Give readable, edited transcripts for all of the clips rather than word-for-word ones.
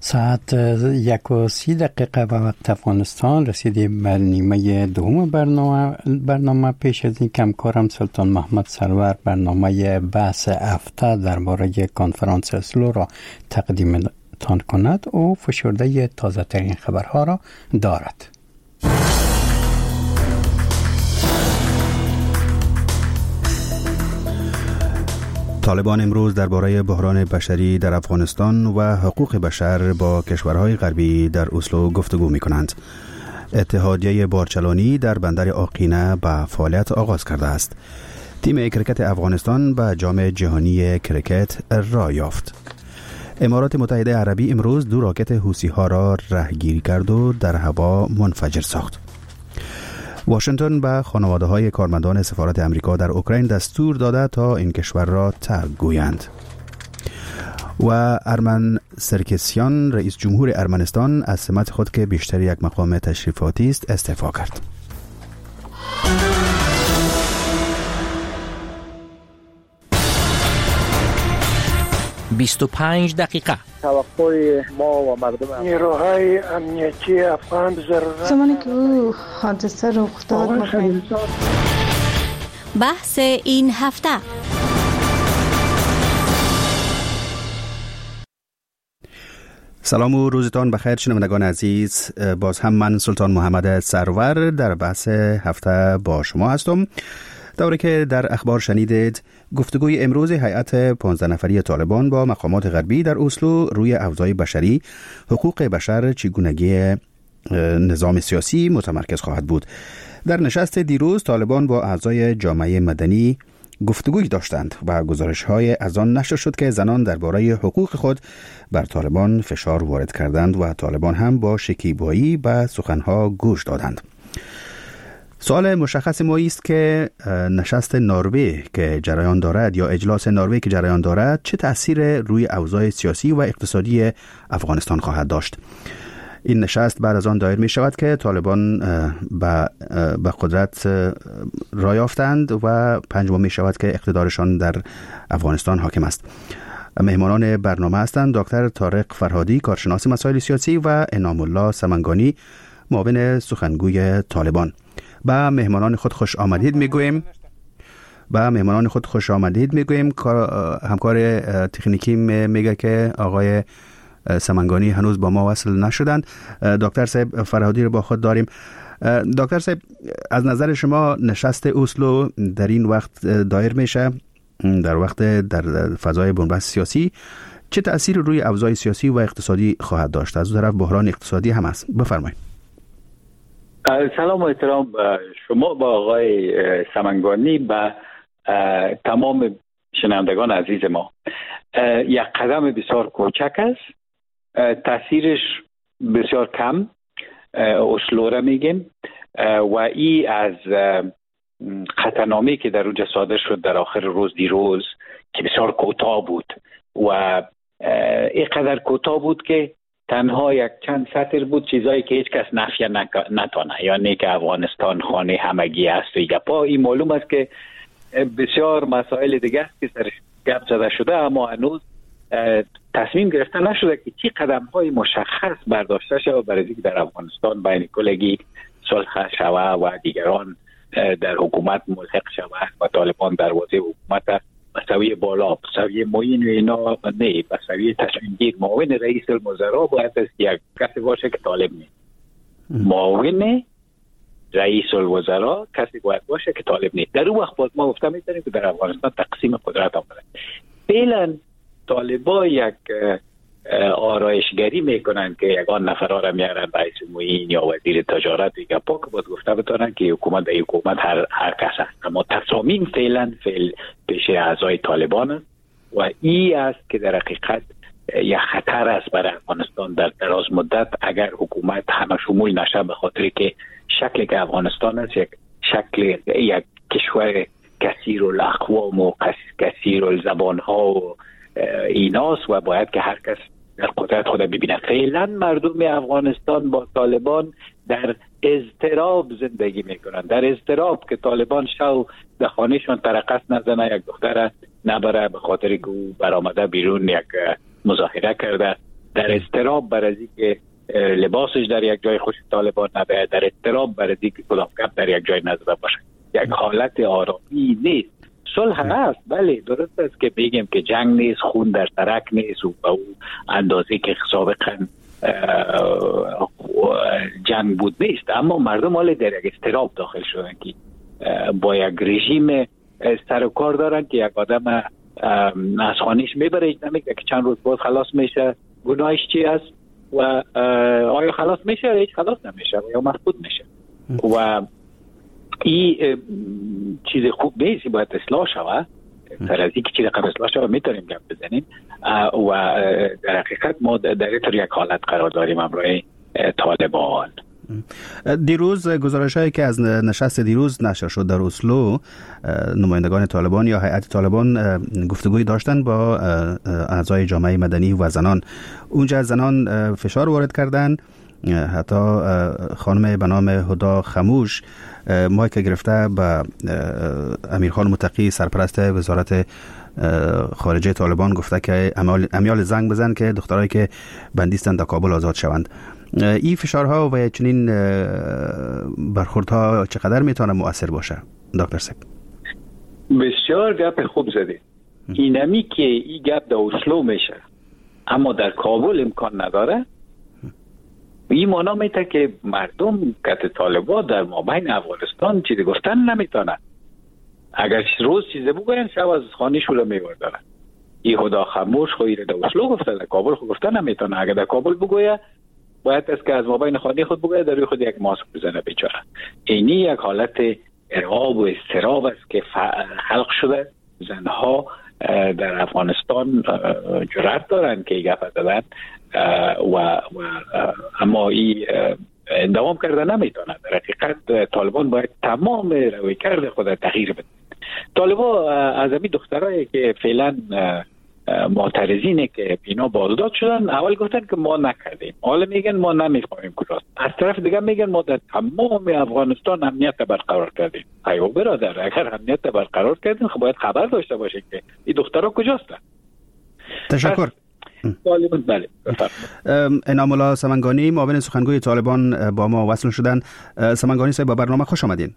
ساعت 1:30 به وقت افغانستان رسیدیم به نیمه دوم برنامه. پیش از این همکارم سلطان محمد سرور برنامه بحث هفته درباره کنفرانس اسلو را تقدیمتان کند. او فشرده تازه ترین خبرها را دارد. طالبان امروز درباره بحران بشری در افغانستان و حقوق بشر با کشورهای غربی در اسلو گفتگو می کنند. اتحادیه بارچلانی در بندر آقینه به فعالیت آغاز کرده است. تیم کرکت افغانستان به جام جهانی کرکت راه یافت. امارات متحده عربی امروز 2 راکت حوثی ها را رهگیری کرد و در هوا منفجر ساخت. واشنگتن به خانواده های کارمندان سفارت امریکا در اوکراین دستور داده تا این کشور را ترک گویند. و ارمن سرکسیان رئیس جمهور ارمنستان از سمت خود که بیشتر یک مقام تشریفاتی است استعفا کرد. 25 دقیقه توقع ما و مردم نیروهای امنیتی افغان ضرورت زمانی که او حادثه رخ داد بحث این هفته. سلام و روزتان بخیر شنوندگان عزیز. باز هم من سلطان محمد سرور در بحث هفته با شما هستم. دوره که در اخبار شنیدید گفتگوی امروز هیئت 15 نفری طالبان با مقامات غربی در اسلو روی اوضاع بشری، حقوق بشر، چگونگی نظام سیاسی متمرکز خواهد بود. در نشست دیروز طالبان با اعضای جامعه مدنی گفتگوی داشتند و گزارش‌های از آن نشر شد که زنان درباره حقوق خود بر طالبان فشار وارد کردند و طالبان هم با شکیبایی به سخنها گوش دادند. سوال مشخص ما است که نشست نروژ که جریان دارد یا اجلاس نروژ که جریان دارد چه تأثیر روی اوضاع سیاسی و اقتصادی افغانستان خواهد داشت. این نشست بعد از آن دایر می شود که طالبان به قدرت راه یافتند و پنجم می شود که اقتدارشان در افغانستان حاکم است. مهمانان برنامه هستند دکتر طارق فرهادی، کارشناس مسائل سیاسی، و انعام الله سمنگانی، معاون سخنگوی طالبان. با مهمانان خود خوش آمدید میگویم. همکار تکنیکی میگه که آقای سمنگانی هنوز با ما وصل نشدند. دکتر صاحب فرهادی رو با خود داریم. دکتر صاحب، از نظر شما نشست اسلو در این وقت دایر میشه، در فضای بنبست سیاسی، چه تأثیر روی اوضاع سیاسی و اقتصادی خواهد داشت؟ از اون طرف بحران اقتصادی هم است. بفرمایید. سلام و احترام شما با آقای سمنگانی و تمام شنوندگان عزیز ما. یک قدم بسیار کوچک است، تاثیرش بسیار کم، اسلو را میگیم، و ای از خطرنامه‌ای که در اونجا صادر شد در آخر روز دیروز که بسیار کوتاه بود و اینقدر کوتاه بود که تنها یک چند سطر بود، چیزایی که هیچ کس نفی نتونه، یعنی که افغانستان خانه همگی است و گپا. این معلوم است که بسیار مسائل دیگه است که سرش گپ زده شده، اما هنوز تصمیم گرفته نشده که چی قدم‌های مشخص برداشته شود برای اینکه در افغانستان بین کلگی صلح شود و دیگران در حکومت ملحق شود و طالبان دروازه حکومت مساوی بالا، مساوی معین و اینا نه، مساوی تصمیمگیر. معاون رئیس الوزراء باید از یک کسی باشه که طالب نیست. معاون رئیس الوزراء کسی باید باشه که طالب نیست. در اون وقت باز ما گفته می‌تونیم که در افغانستان تقسیم قدرت آمده. فعلا طالبا یک آرایشگری میکنن که یگان نفرها را میارن رئیس معین یا وزیر تجارت یا پاک باز گفته بتونن که حکومت هر کس است، اما تصامیم فعلا پیش اعضای طالبان است و این است که در حقیقت یک خطر است برای افغانستان در دراز مدت اگر حکومت همه شمول نشه، به خاطر که شکلی که افغانستان است یک کشور کثیر الاقوام و کثیر الزبان ها و ایناست و باید که هر کس در قدرت خود ببینه. فعلا مردم افغانستان با طالبان در اضطراب زندگی میکنن، در اضطراب که طالبان شو در خانهشون ترقص نزنه، یک دختر نبره به خاطر که او برآمده بیرون یک مظاهره کرده، در اضطراب بر از اینکه لباسش در یک جای خوش طالبان نباید، در اضطراب بر از اینکه کلاه کپ در یک جای نزده باشه. یک حالت آرامی نیست. صلح هست، بله درست است که بگیم که جنگ نیست، خون در سرک نیست و به اون اندازه که سابقا جنگ بود نیست، اما مردم حالا در یک اضطراب داخل شدن که با یک رژیم سر و کار دارن که یک آدم از خانهش میبره، نمیگه که چند روز بعد خلاص میشه، گناهش چی است و آیا خلاص میشه یا هیچ خلاص نمیشه یا مفقود میشه و این چیز خوب نیست، باید اصلاح شود. سر از اینکه چیز قبل اصلاح شود میتونیم گپ بزنیم و در حقیقت ما در این طور یک حالت قرار داریم امروی طالبان. دیروز گزارش‌هایی که از نشست دیروز نشر شد در اسلو، نمایندگان طالبان یا هیئت طالبان گفتگوی داشتن با اعضای جامعه مدنی و زنان. اونجا زنان فشار وارد کردن، حتی خانم به نام هدا خموش مایک گرفته به امیرخان متقی سرپرست وزارت خارجه طالبان گفته که امیال زنگ بزن که دخترایی که بندیستند در کابل آزاد شوند. این فشارها و چنین برخوردها چقدر میتونه مؤثر باشه دکتر سک؟ بسیار گپ خوب زدید. اینمی که این گپ در اسلو میشه اما در کابل امکان نداره، این معنا میته که مردم که طالبان در مابین افغانستان چیزی گفتن نمیتونن. اگر روز چیزی بگوین شب از خانه شوله میبردن. این خدا خاموش خویره در اسلو گفته، در کابل خود گفتن نمیتونه. اگر در کابل بگویه باید است که از مابین خانه خود بگویه در روی خود یک ماسک بزنه بیچاره. اینی یک حالت ارعاب و اضطراب است که خلق شده. زنها در افغانستان جرأت دارن که گپ زدن و اما این دوام کرده نمیتونه. در حقیقت طالبان باید تمام رویکرد خود تغییر بده. طالبان از همین دخترایی که فعلا معترضینه که اینا بازداشت شدن اول گفتن که ما نکردیم، حالا میگن ما نمیفهمیم کجاست. از طرف دیگه میگن ما در تمام افغانستان امنیت برقرار کردیم. ایو برادر، اگر امنیت برقرار کردیم خب باید خبر داشته باشید که این دخترها کجاستن. تشکر. طالبان بله. انعام الله سمنگانی معاون سخنگوی طالبان با ما وصل شدن. سمنگانی صاحب با برنامه خوش آمدین.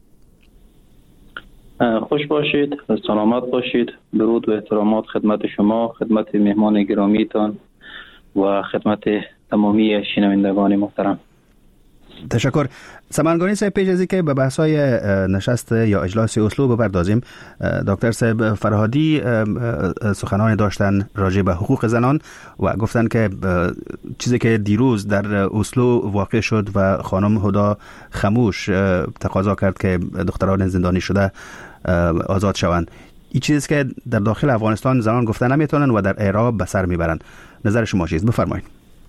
خوش باشید، سلامت باشید. درود و احترامات خدمت شما، خدمت مهمان گرامیتان و خدمت تمامی شنوندگان محترم. تشکر. سمنگانی صاحب، پیش از اینکه به بحث‌های نشست یا اجلاس اسلو بپردازیم، دکتر صاحب فرهادی سخنان داشتن راجع به حقوق زنان و گفتن که چیزی که دیروز در اسلو واقع شد و خانم هدا خموش تقاضا کرد که دختران زندانی شده آزاد شوند، این چیزی که در داخل افغانستان زنان گفتن نمیتونن و در اعراب به سر میبرن. نظر شما چیست؟ بفرمایید.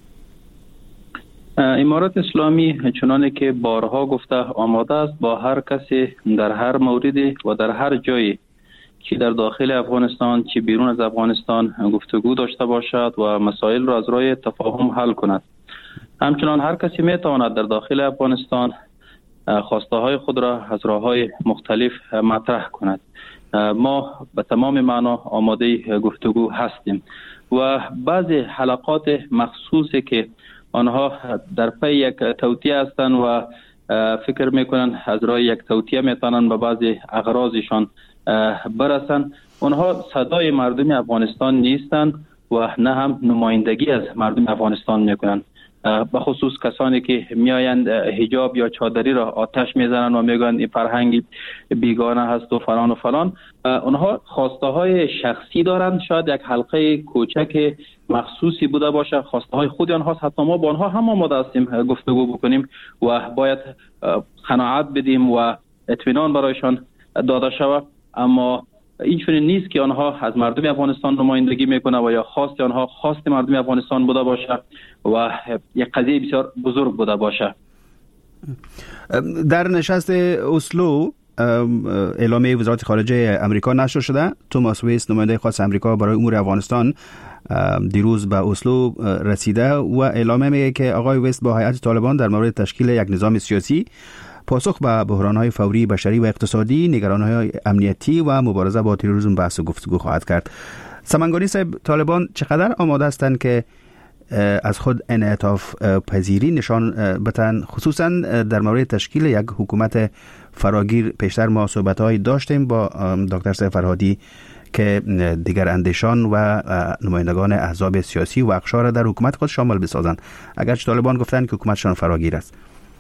امارت اسلامی چنانه که بارها گفته آماده است با هر کسی در هر موردی و در هر جایی که در داخل افغانستان چه بیرون از افغانستان گفتگو داشته باشد و مسائل را از راه تفاهم حل کند. همچنان هر کسی میتواند در داخل افغانستان خواسته های خود را از راه های مختلف مطرح کند. ما به تمام معنا آماده گفتگو هستیم و بعضی حلقات مخصوصی که آنها در پی یک توطئه هستند و فکر میکنن از راه یک توطئه میتونن به بعضی اغراضشان برسن، آنها صدای مردم افغانستان نیستند و نه هم نمایندگی از مردم افغانستان میکنن. به خصوص کسانی که میآیند حجاب یا چادری را آتش میزنن و میگن این فرهنگ بیگانه هست و فلان و فلان، اونها خواسته های شخصی دارند. شاید یک حلقه کوچک مخصوصی بوده باشه، خواسته های خود آنها، حتی ما با آنها هم آماده هستیم گفتگو بکنیم و باید قناعت بدیم و اطمینان برایشان داده شود. اما اینجوری نیست که آنها از مردم افغانستان نمایندگی میکنه و یا خواست آنها خواست مردم افغانستان بوده باشه و یک قضیه بسیار بزرگ بوده باشه. در نشست اسلو اعلامیه وزارت خارجه امریکا نشر شده. توماس ویست نماینده خاص امریکا برای امور افغانستان دیروز به اسلو رسیده و اعلامیه میگه که آقای ویست با هیئت طالبان در مورد تشکیل یک نظام سیاسی، پاسخ به بحران‌های فوری بشری و اقتصادی، نگرانی‌های امنیتی و مبارزه با تروریسم بحث و گفتگو خواهد کرد. سمنگانی صاحب، طالبان چقدر آماده هستند که از خود انعطاف پذیری نشان بدن، خصوصا در مورد تشکیل یک حکومت فراگیر. پیشتر ما صحبت‌هایی داشتیم با دکتر سید فرهادی که دیگر اندیشان و نمایندگان احزاب سیاسی و اقشار در حکومت خود شامل بسازند، اگرچه طالبان گفتند که حکومتشان فراگیر است.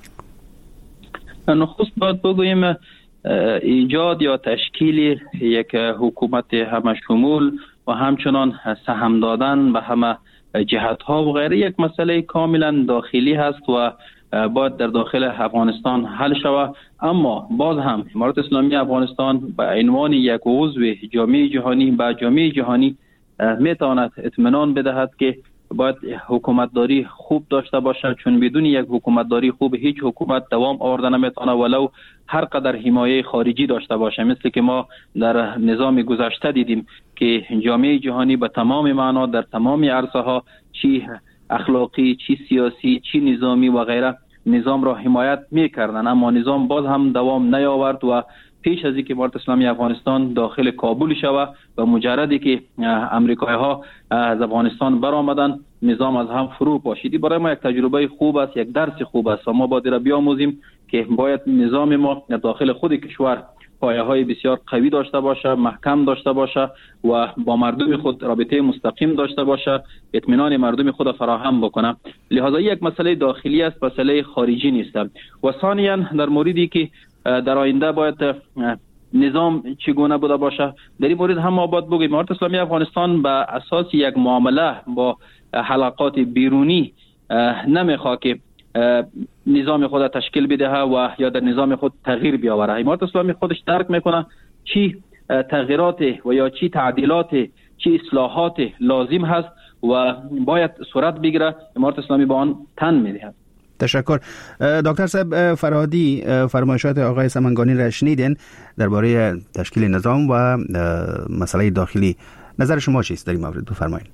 نخست باید بگوییم ایجاد یا تشکیل یک حکومت همشمول و همچنان سهم دادن به همه جهت‌ها و غیره یک مسئله کاملا داخلی هست و باید در داخل افغانستان حل شود. اما باز هم امارت اسلامی افغانستان به عنوان یک عضو جامعه جهانی به جامعه جهانی میتواند اطمینان بدهد که باید حکومتداری خوب داشته باشد، چون بدون یک حکومتداری خوب هیچ حکومت دوام آورده نمیتونه ولو هر قدر حمایه خارجی داشته باشه. مثل که ما در نظام گذشته دیدیم که جامعه جهانی به تمام معنا در تمام عرصه ها چی اخلاقی، چی سیاسی، چی نظامی و غیره نظام را حمایت میکردن، اما نظام باز هم دوام نیاورد و پیش از اینکه امارت اسلامی افغانستان داخل کابل شود و مجردی که امریکایی ها از افغانستان برآمدن نظام از هم فرو پاشید. برای ما یک تجربه خوب است، یک درس خوب است و ما باید را بیاموزیم که باید نظام ما داخل خود کشور پایه‌های بسیار قوی داشته باشه، محکم داشته باشه و با مردم خود رابطه مستقیم داشته باشه، اطمینان مردم خود فراهم بکنه. لذا یک مسئله داخلی است، مسئله خارجی نیست. و ثانیاً در موردی که در آینده باید نظام چگونه بوده باشه، در این مورد هم ما باید بگوییم امارت اسلامی افغانستان به اساس یک معامله با حلقات بیرونی نمیخواد که نظام خود تشکیل بده و یا در نظام خود تغییر بیاوره. امارت اسلامی خودش درک میکنه چی تغییرات و یا چی تعدیلات، چی اصلاحات لازم هست و باید صورت بگیره. امارت اسلامی با آن تن میدهد. تشکر. دکتر صاحب فرهادی، فرمایشات آقای سمنگانی را شنیدین درباره تشکیل نظام و مسئله داخلی. نظر شما چیست در این مورد؟ بفرمایید.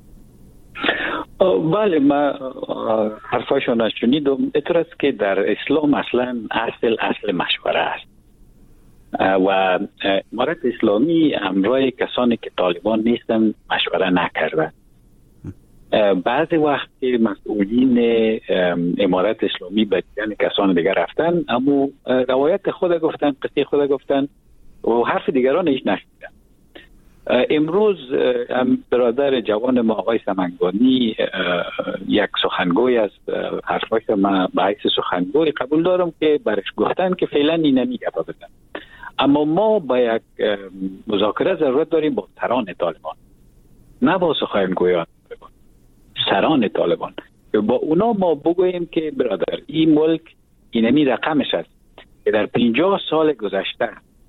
بله، ما حرفاشون شنیدم. اینطور است که در اسلام اصلا اصل مشوره است و امارت اسلامی همراه کسانی که طالبان نیستن مشوره نکرده. بعضی وقت که مسئولین امارت اسلامی به دیدن کسان دیگر رفتن، اما روایت خود گفتن، قصه خود گفتن و حرف دیگران هیچ نشنیدن. امروز برادر جوان ما آقای سمنگانی یک سخنگوی است، حرفاش ما به حیث سخنگوی قبول دارم که برش گفتن که فعلا این نمیگه بزن. اما ما با یک مذاکره ضرورت داریم با سران طالبان، نه با سخنگویان طالبان، سران طالبان. با اونا ما بگوییم که برادر این ملک اینمی رقمش است که در 50 سال گذشته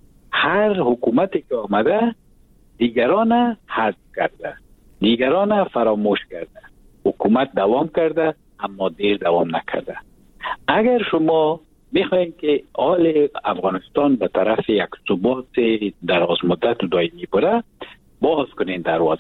هر حکومتی که آمده دیگران حذف کرده، دیگران فراموش کرده، حکومت دوام کرده اما دیر دوام نکرده. اگر شما میخواین که حال افغانستان به طرف یک ثبات دراز مدت و دائمی بره، باز کنین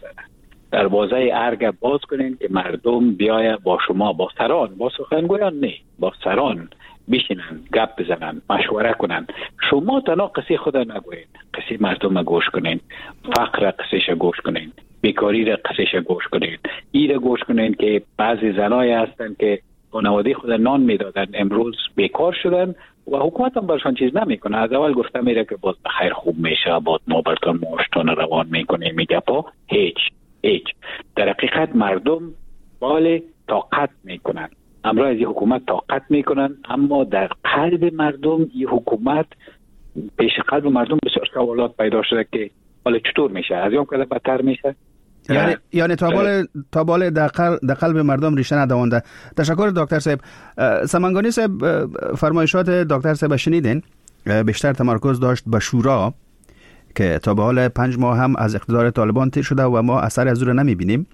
دروازه ارگ باز کنین که مردم بیایه با شما، با سران، با سخنگویان نه، با سران بشینن، گپ بزنن، مشوره کنن. شما تنها قصه خود نگوین، قصه مردم را گوش کنین، فقر قصهش گوش کنین، بیکاری را قصهش گوش کنین، ایره گوش کنین که بعضی زنای هستن که خانواده خود نان میدادن امروز بیکار شدن و حکومت هم برشان چیز نمیکنه. از اول گفته میره که باز بخیر خوب میشه، باز ما برتون معاشتون روان میکنیم، میگه پا هیچ. در حقیقت مردم بال طاقت میکنن، امروز از این حکومت طاقت میکنن، اما در قلب مردم این حکومت، پیش قلب مردم بسیار سوالات پیدا شده که حالا چطور میشه، از این کده بدتر میشه. یعنی تا بال در قلب مردم ریشه ندوانده. تشکر دکتر صاحب. سمنگانی صاحب، فرمایشات دکتر صاحب شنیدین، بیشتر تمرکز داشت به شورا که تا به حال 5 ماه هم از اقتدار طالبان تیر شده و ما اثر از اون نمیبینیم.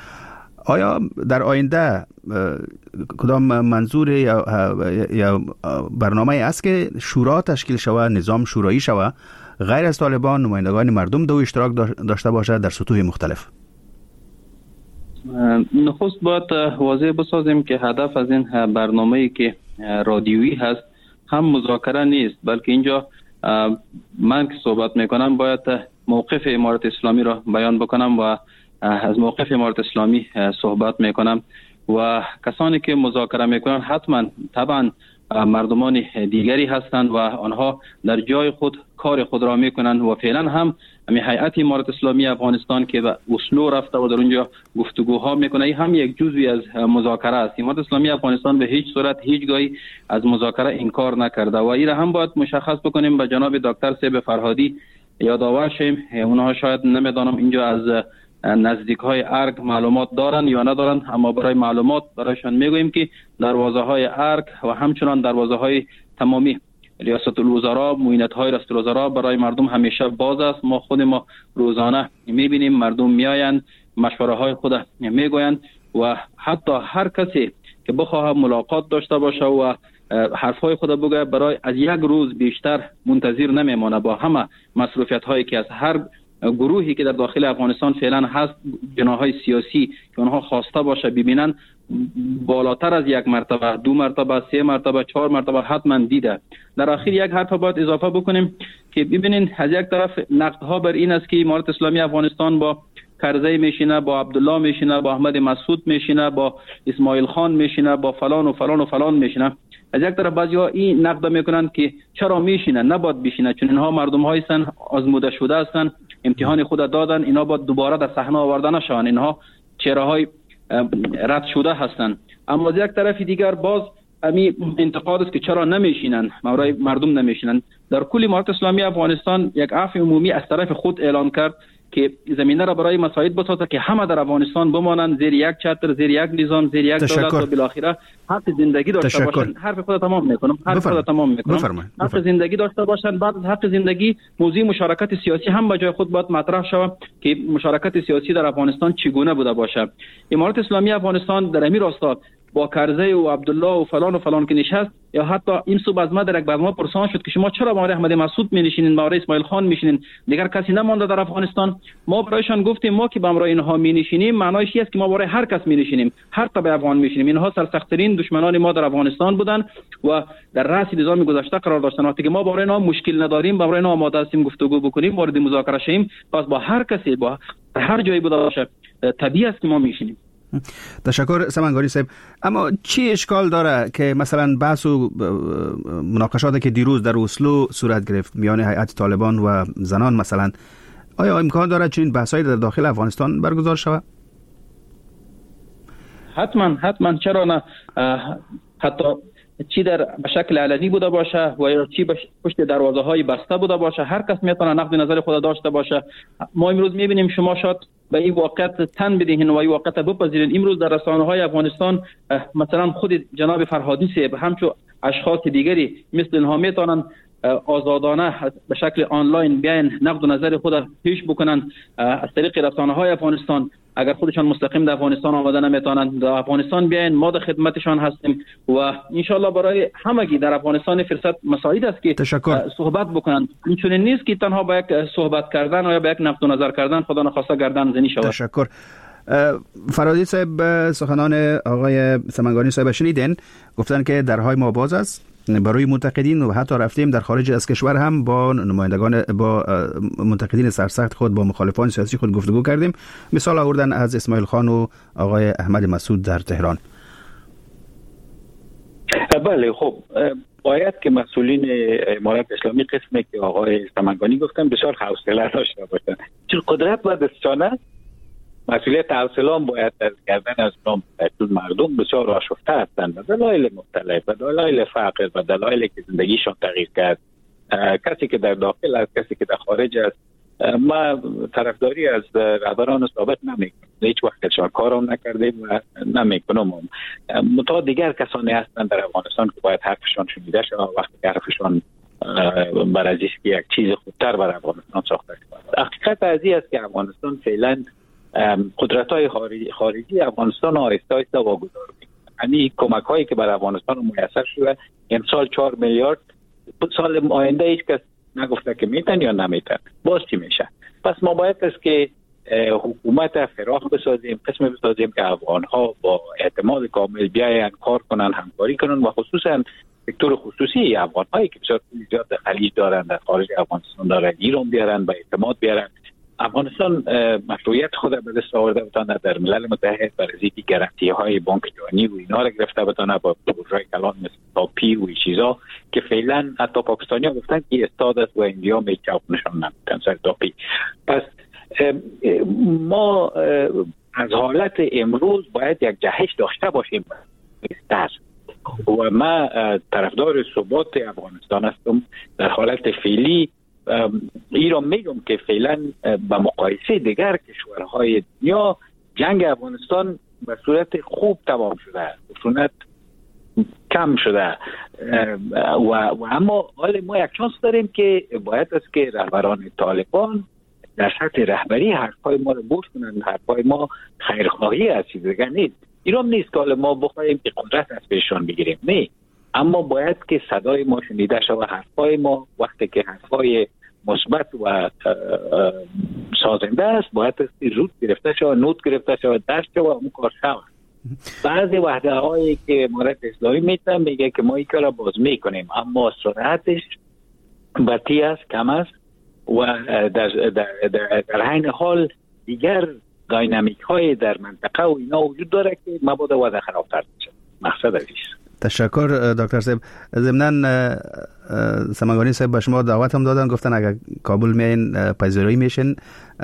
آیا در آینده کدام منظور یا برنامه است که شورا تشکیل شود، نظام شورایی شود، غیر از طالبان نمایندگان مردم دو اشتراک داشته باشد در سطوح مختلف؟ نخست باید واضح بسازیم که هدف از این برنامه‌ای که رادیویی هست هم مذاکره نیست، بلکه اینجا من که صحبت میکنم باید موقف امارت اسلامی را بیان بکنم و از موقف امارت اسلامی صحبت میکنم و کسانی که مذاکره میکنن حتما طبعا مردمان دیگری هستند و آنها در جای خود کار خود را میکنند و فعلا هم هیئت امارت اسلامی افغانستان که به اسلو رفته و در اونجا گفتگوها میکنه این هم یک جزوی از مذاکره است. امارت اسلامی افغانستان به هیچ صورت هیچگاهی از مذاکره انکار نکرده و این را هم باید مشخص بکنیم. به جناب دکتر صاحب فرهادی یادآور شیم، اونها شاید نمیدانم اینجا از نزدیک های ارگ معلومات دارن یا ندارن، اما برای معلومات برایشان میگوییم که دروازه های ارگ و همچنان دروازه های تمامی ریاست الوزراء، معینت های ریاست الوزراء برای مردم همیشه باز است. ما خود ما روزانه میبینیم مردم میآیند، مشوره های خود میگویند و حتی هر کسی که بخواه ملاقات داشته باشه و حرفهای خود بگه برای از یک روز بیشتر منتظر نمیمانه. با همه مصروفیت هایی که از هر گروهی که در داخل افغانستان فعلا هست، جناحهای سیاسی که اونها خواسته باشه ببینن، بالاتر از یک مرتبه، 2 مرتبه، 3 مرتبه، 4 مرتبه حتما دیده. در آخر یک حرف باید اضافه بکنیم که ببینین از یک طرف نقدها بر این است که امارت اسلامی افغانستان با کرزی میشینه، با عبدالله میشینه، با احمد مسعود میشینه، با اسماعیل خان میشینه، با فلان و فلان و فلان میشینه. از یک طرف بعضی‌ها این نقد میکنند که چرا میشینه، نباید بشینه، چون اینها مردم‌هایی هستند آزموده شده هستند، امتحان خود دادن، اینا باید دوباره در صحنه آورده نشوند، اینها چهره‌های رد شده هستند. اما از یک طرف دیگر باز امی انتقاد است که چرا نمیشینن، مردم نمیشینن. در کل امارت اسلامی افغانستان یک عفو عمومی از طرف خود اعلان کرد که زمینه را برای مساعد بسازد که همه در افغانستان بمانند زیر یک چتر، زیر یک نظام، زیر یک دولت و بالاخره حق زندگی داشته باشند. حرف خود تمام میکنم. حق زندگی داشته باشند. بعد از حق زندگی موضوع مشارکت سیاسی هم به جای خود باید مطرح شود که مشارکت سیاسی در افغانستان چگونه بوده باشه. امارت اسلامی افغانستان در همین راستا با کرزی و عبدالله و فلان که نشست، یا حتی این صبح از ما در یک برنامه پرسان شد که شما چرا با احمد مسعود می‌نشینین، با اسماعیل خان می‌نشینین، دیگر کسی نمانده در افغانستان. ما برایشان گفتیم ما که با امرای اینها می‌نشینیم معنایش این است که ما برای هر کس می‌نشینیم، هر طبع افغان می‌نشینیم. اینها سرسخت‌ترین دشمنان ما در افغانستان بودن و در رأس نظام گذشته قرار داشتن. وقتی که ما برای اینها مشکل نداریم، برای اینها آماده هستیم گفتگو بکنیم، وارد مذاکره شیم، پس با هر کسی، با هر جایی بوده باشه، طبیعی است که ما می‌نشینیم. تشکر سمنگانی صاحب. اما چی اشکال داره که مثلا بحث و مناقشاتی که دیروز در اسلو صورت گرفت میان هیئت طالبان و زنان مثلا، آیا امکان داره چنین بحثایی در داخل افغانستان برگزار شود؟ حتما چرا نه. حتی چی در به شکل علنی بوده باشه و یا چی پشت دروازه های بسته بوده باشه، هر کس میتونه نقد نظر خود داشته باشه. ما امروز میبینیم، شما شاید به این واقعیت تن بدهین و این واقعیت بپذیرین. امروز در رسانه های افغانستان مثلا خود جناب فرهادی صاحب همچون اشخاص دیگری مثل اینها میتونن آزادانه به شکل آنلاین بیان نقد و نظر خود پیش بکنن از طریق رسانه های افغانستان. اگر خودشان مستقیم در افغانستان آمده نمیتونن، در افغانستان بیاین، ما در خدمتشان هستیم و انشالله برای همگی در افغانستان فرصت مساعد است که صحبت بکنن. این چون نیست که تنها با یک صحبت کردن یا با یک نقد و نظر کردن خدا نخواسته گردن زنی شود. تشکر. فرهادی صاحب، سخنان آقای سمنگانی صاحب شنیدین، گفتن که درهای ما باز است برای منتقدین و حتی رفتیم در خارج از کشور هم با منتقدین سرسخت خود، با مخالفان سیاسی خود گفتگو کردیم. مثال آوردن از اسماعیل خان و آقای احمد مسعود در تهران. بله، خب باید که مسئولین امارت اسلامی قسمی که آقای سمنگانی گفتن بسیار حوصله داشته باشند، چون قدرت و دستانه مسئولیت حوصله باید از گردن از مردم بسیار آشفته هستند. دلایل مختلف و دلایل فقر و دلایلی که زندگیشان تغییر کرد، کسی که در داخل است، کسی که در خارج است. ما طرفداری از رهبران سابق نمیکنم، هیچ وقت کار کارم نکردیم و نمیکنم. متا دیگر کسانی هستند در افغانستان که باید حرفشان شنیده شود، وقتی که حرفشان بر از که یک چیز خوبتر بر افغانستان ساخته شود. حقیقت ازی است که افغانستان فعلا قدرت‌های خارجی افغانستان آهسته آهسته واگذار می‌کنند. یعنی کمک‌هایی که بر افغانستان میسر شده امسال 4 میلیارد، سال آینده هیچ کس نگفته که میتن یا نمیتن، باز چی میشه. پس ما باید است که حکومت فراخ بسازیم، قسم بسازیم که افغان‌ها با اعتماد کامل بیاین کار کنن، همکاری کنن و خصوصا سکتور خصوصی افغان‌هایی که بسیار زیاد خلیج دارن، در خارج افغانستان دارن، ایران بیارن، با اعتماد بیارن افغانستان مشروعیت خود به دست آورده بتانه در ملل متحد برای گارانتی های بانک جهانی و اینا را گرفته بتانه با پروژه کلان مثل تاپی و چیزا که فعلا حتی پاکستانی ها گفتن که استاد است و اندیا میچاپ نشان نمیدن سر تاپی. پس ما از حالت امروز باید یک جهش داشته باشیم بهتر و ما طرفدار ثبات افغانستان هستم. در حالت فعلی ایران میگم که فعلا به مقایسه دیگر کشورهای دنیا جنگ افغانستان به صورت خوب تمام شده، خشونت کم شده و اما حال ما یک چانس داریم که باید است که رهبران طالبان در سطح رهبری حرفای ما رو بوش کنند. حرفای ما خیرخواهی است، چیز دیگر نیست. ایران نیست که حالا ما بخواهیم که قدرت از پیشان بگیریم، نه، اما باید که صدای ما شنیده شود. حرفای ما وقتی که حرفای مثبت و سازنده است باید زود گرفته شود، نوت گرفته شود، درست شود و اون کار شود. بعضی وحده هایی که امارت اسلامی میتن میگه که ما این کار باز میکنیم، اما سرعتش بطی است، کم است و در حین حال دیگر داینامیک های در منطقه و اینا وجود داره که مبادا وضع خرابتر میشه. مقصد عزیز. تشکر دکتر صاحب. ضمناً سمنگانی صاحب به شما دعوت هم دادن، گفتن اگر کابل میین پذیرایی میشن.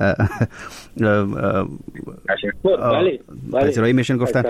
تشکر. بله پذیرایی میشن گفتن.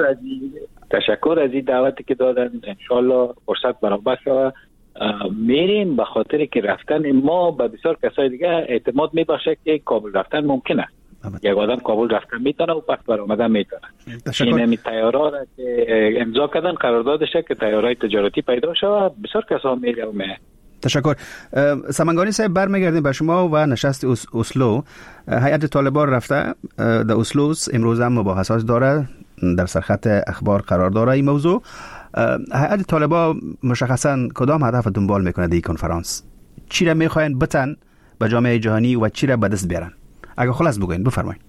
تشکر از این دعوتی که دادن. انشالله فرصت برابر شود میریم، به خاطر که رفتن ما به بسیار کسای دیگه اعتماد میبخشه که کابل رفتن ممکنه. یک آدم کابل رفتن میتونه و پس برآمدن میتونه. این همی تیارا را که امضا کردن قراردادشه که تیارای تجارتی پیدا شود، بسیار کسا میره و میه. تشکر. سمنگانی صاحب برمیگردیم به شما و نشست اسلو. هیئت طالبان رفته در اسلو، امروز هم مباحثات داره، در سرخط اخبار قرار داره این موضوع. هیئت طالبان مشخصا کدام هدف دنبال میکنه در این کنفرانس؟ چی را میخواین بتن به جامعه جهانی و چی را به دست بیارن؟ اگه خلاص بگوین بفرمایید.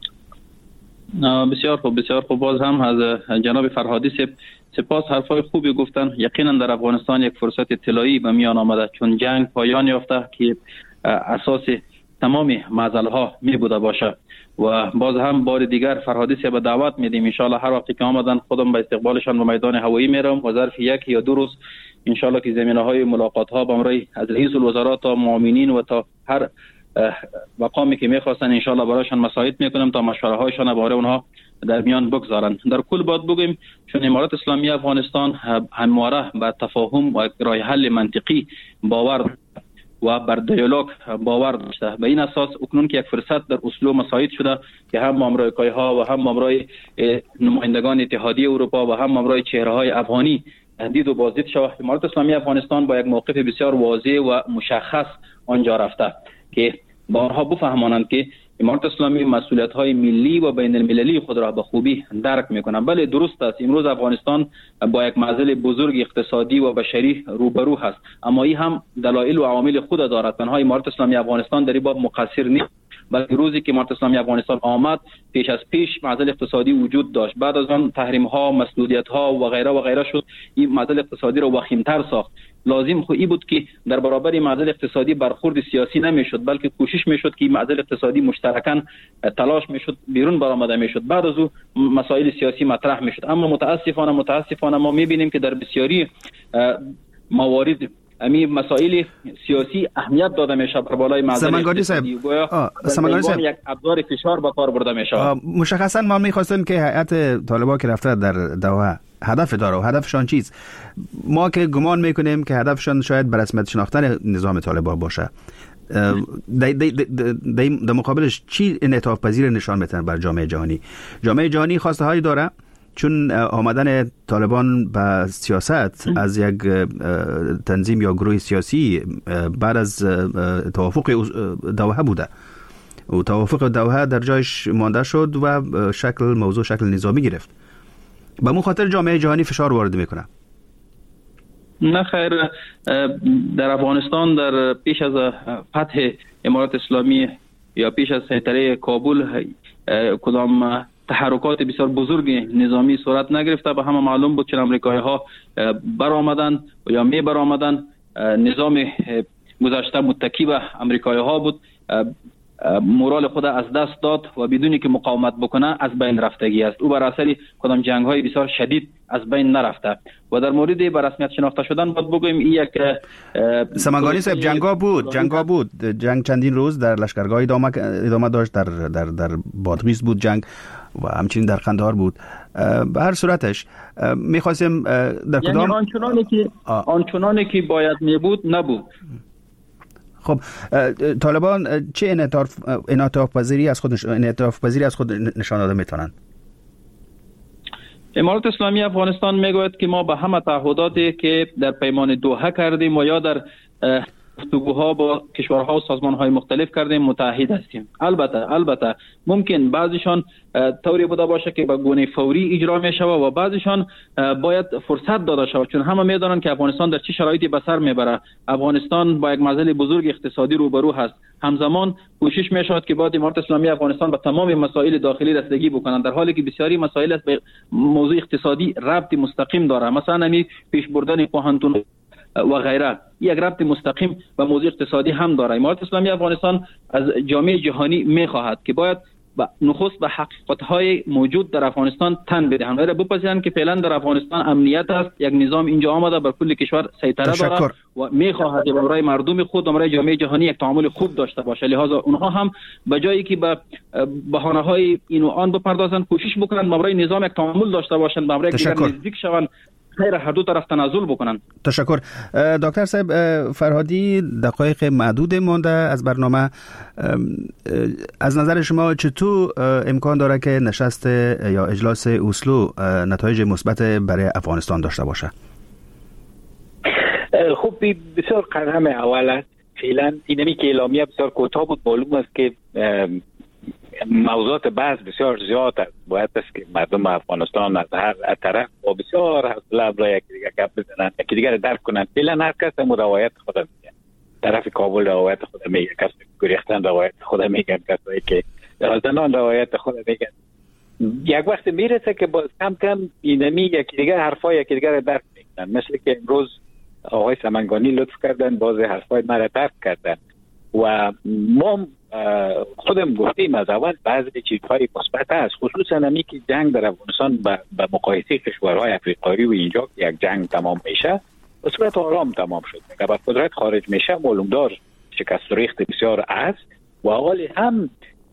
بسیار خوب. باز هم از جناب فرهادی سپاس، حرفای خوبی گفتن. یقینا در افغانستان یک فرصت طلایی به میان آمده، چون جنگ پایان یافته که اساس تمام معضله ها می بوده باشه و باز هم بار دیگر فرهادی به دعوت میدیم. ان شاء الله هر وقتی که آمدن خودم به استقبالشان به میدان هوایی میرم و ظرف 1 یا 2 روز ان شاء الله که زمینه های ملاقات ها با امرای از رئیس الوزراء تا معاونین و تا هر مقامی که میخواستن ان شاء الله برایشان مساعد میکنم تا مشوره هایشان برای اونها در میان بگذارن. در کل باید بگیم چون امارات اسلامی افغانستان همواره به تفاهم و راه حل منطقی باور و بر دیالوگ باور داشته. به این اساس اکنون که یک فرصت در اسلو مساعد شده که هم آمریکایی ها و هم امرای نمایندگان اتحادیه اروپا و هم امرای چهره های افغانی دید و بازدید شود، امارات اسلامی افغانستان با یک موقف بسیار واضح و مشخص آنجا رفته که با آنها بفهمانند که امارات اسلامی مسئولیت‌های ملی و بین المللی خود را به خوبی درک می‌کنند. بله درست است، امروز افغانستان با یک معضل بزرگ اقتصادی و بشری روبرو هست، اما این هم دلایل و عوامل خود دارد. تنها امارات اسلامی افغانستان در این باب مقصر نیست، بلکه روزی که امارات اسلامی افغانستان آمد پیش از پیش معضل اقتصادی وجود داشت. بعد از آن تحریم‌ها، مسدودیت‌ها و غیره شد، این معضل اقتصادی را وخیم‌تر ساخت. لازم خو ای بود که در برابر معضل اقتصادی برخورد سیاسی نمیشد، بلکه کوشش میشد که معضل اقتصادی مشترکاً تلاش میشد بیرون برآمده میشد، بعد از او مسائل سیاسی مطرح میشد. اما متاسفانه ما میبینیم که در بسیاری موارد امی مسائل سیاسی اهمیت داده میشه بر بالای معضل اقتصادی. سمنگانی صاحب یک ابزار فشار به کار برده میشه. مشخصا ما میخواستیم که هیئت طالبان که رفته در دوحه هدف داره و هدفشان چیست؟ ما که گمان میکنیم که هدفشان شاید به رسمیت شناختن نظام طالبان باشه. در مقابلش چی انعطاف پذیر نشان میتن بر جامعه جهانی؟ جامعه جهانی خواسته هایی داره، چون آمدن طالبان به سیاست از یک تنظیم یا گروه سیاسی بعد از توافق دوحه بوده و توافق دوحه در جایش مانده شد و موضوع شکل نظامی گرفت. به مو خاطر جامعه جهانی فشار وارد میکنه. نه خیر، در افغانستان در پیش از فتح امارات اسلامی یا پیش از سیطره کابل کدام تحرکات بسیار بزرگ نظامی صورت نگرفته. به همه معلوم بود که امریکایی ها برآمدن یا می برآمدن. نظام گذشته متکی به امریکایی ها بود. مورال خود از دست داد و بدونی که مقاومت بکنه از بین رفتگی است. او بر اثر کدام جنگ‌های بسیار شدید از بین نرفته و در مورد به رسمیت شناخته شدن باید بگویم این یک سمنگانی صاحب جنگا بود جنگ چندین روز در لشکرگاه ادامه داشت، در بادغیس بود جنگ و همچنین در قندهار بود. به هر صورتش می‌خواستیم در کدام آنچنانی که باید میبود نبود. خب طالبان چه انعطاف پذیری از خود نشان داده میتونن؟ امارات اسلامی افغانستان میگوید که ما به همه تعهداتی که در پیمان دوحه کردیم و یا در گفتگوها با کشورها و سازمانهای مختلف کردیم متعهد هستیم. البته ممکن بعضیشان طوری بوده باشه که به گونه فوری اجرا می شود و بعضیشان باید فرصت داده شود، چون همه میدونن که افغانستان در چه شرایطی به سر میبره. افغانستان با یک معضل بزرگ اقتصادی روبرو هست. همزمان کوشش می شود که باید امارات اسلامی افغانستان به تمام مسائل داخلی رسیدگی بکنند، در حالی که بسیاری مسائل است به موضوع اقتصادی ربط مستقیم داره. مثلا همین پیش بردن پوهنتون و غیره یک ربط مستقیم و موضوع اقتصادی هم داره. امارات اسلامی افغانستان از جامعه جهانی میخواهد که باید نخست به حقیقت‌های موجود در افغانستان تن بدهند و بپذیرند که فعلا در افغانستان امنیت است، یک نظام اینجا آمده بر کل کشور سیطره داره و میخواهد برای مردم خود و برای جامعه جهانی یک تعامل خوب داشته باشه. لذا اونها هم به جایی که به بهانه‌های این و آن بپردازند کوشش بکنند برای نظام یک تعامل داشته باشند، برای دیگر نزدیک شوند، خیر هر دو طرف تنازل بکنن. تشکر. دکتر صاحب فرهادی، دقایق معدود مانده از برنامه، از نظر شما چطور امکان داره که نشست یا اجلاس اسلو نتایج مثبت برای افغانستان داشته باشه؟ خب بسیار قدم اول است. فعلا اینمی که اعلامیه بسیار کوتاه بود. معلوم است که موضوعات بحث بسیار زیاد است. باید است که مردم افغانستان از هر طرف با بسیار حوصله برای یکدیگر گپ بزنند، یکدیگر درک کنند. فعلا هر کس روایت خود میگه. طرف کابل روایت خود میگه، کسی گریختن روایت خود میگه، کسی که رازدنان روایت خود میگه. یک وقت میرسه که باز کم کم اینمی یکدیگر حرفای یکدیگر درک میکنن. مثل که امروز آقای سمنگانی لطف کردن، باز حرفای مرا درک کردن و ما خودم گفتیم از اول بعضی چیزهای مثبت است، خصوصا همی که جنگ در افغانستان به مقایسه کشورهای افریقایی و اینجا یک جنگ تمام میشه به صورت آرام تمام شد. اگر با قدرت خارج میشه معلوم دار شکست و ریخت بسیار است و حال هم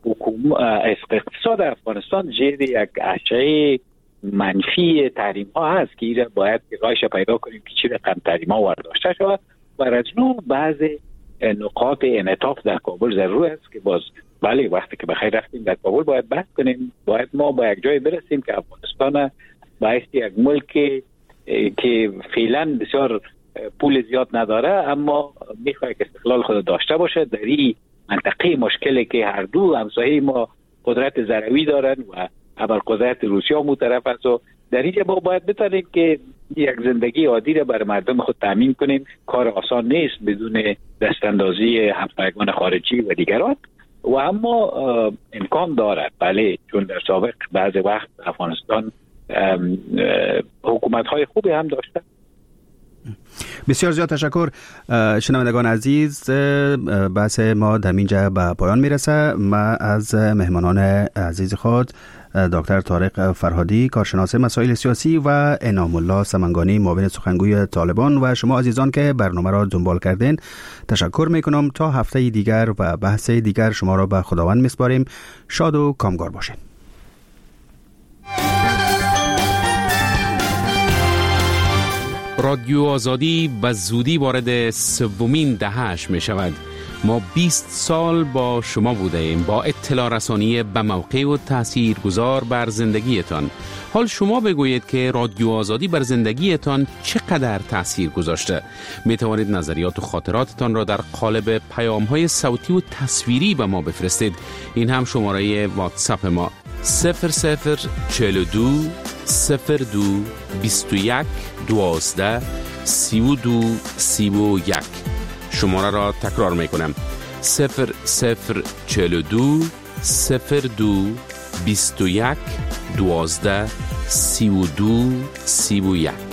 اقتصاد افغانستان زیر یک اشعه منفی تحریم ها هست که ایره باید راهش پیدا کنیم که چی رقم تحریم ها ورداشته شود و از نوع بعضی نقاط انعطاف در کابل ضرور است که باز بله وقتی که بخیر رفتیم در کابل باید بحث کنیم، باید ما با یک جای برسیم که افغانستان باعث یک ملک که فعلا بسیار پول زیاد نداره اما میخواد که استقلال خود داشته باشه در این منطقه مشکلی که هر دو همسایه ما قدرت ضروری دارن و ابرقدرت روسیه هم طرف است و در اینجا ما باید بتونیم که یک زندگی عادی را بر مردم خود تامین کنیم. کار آسان نیست بدون دستاندازی همسایگان خارجی و دیگران و اما امکان دارد. بله چون در سابق بعض وقت افغانستان حکومت‌های خوبی هم داشته. بسیار زیاد تشکر. شنوندگان عزیز، بحث ما در اینجا به پایان میرسه. ما از مهمانان عزیز خود دکتر طارق فرهادی کارشناس مسائل سیاسی و انعام الله سمنگانی معاون سخنگوی طالبان و شما عزیزان که برنامه را دنبال کردین تشکر میکنم. تا هفته دیگر و بحث دیگر شما را به خداوند میسپاریم. شاد و کامگار باشین. رادیو آزادی به زودی وارد سومین دهه‌اش می شود. ما 20 سال با شما بوده ایم با اطلاع رسانی به موقع و تأثیر گذار بر زندگیتان. حال شما بگویید که رادیو آزادی بر زندگیتان چقدر تأثیر گذاشته. می توانید نظریات و خاطراتتان را در قالب پیام‌های صوتی و تصویری به ما بفرستید. این هم شماره واتساپ ما 0042 02 21 12 32 31. شماره را تکرار می کنم 0042 02 21 12 32 31.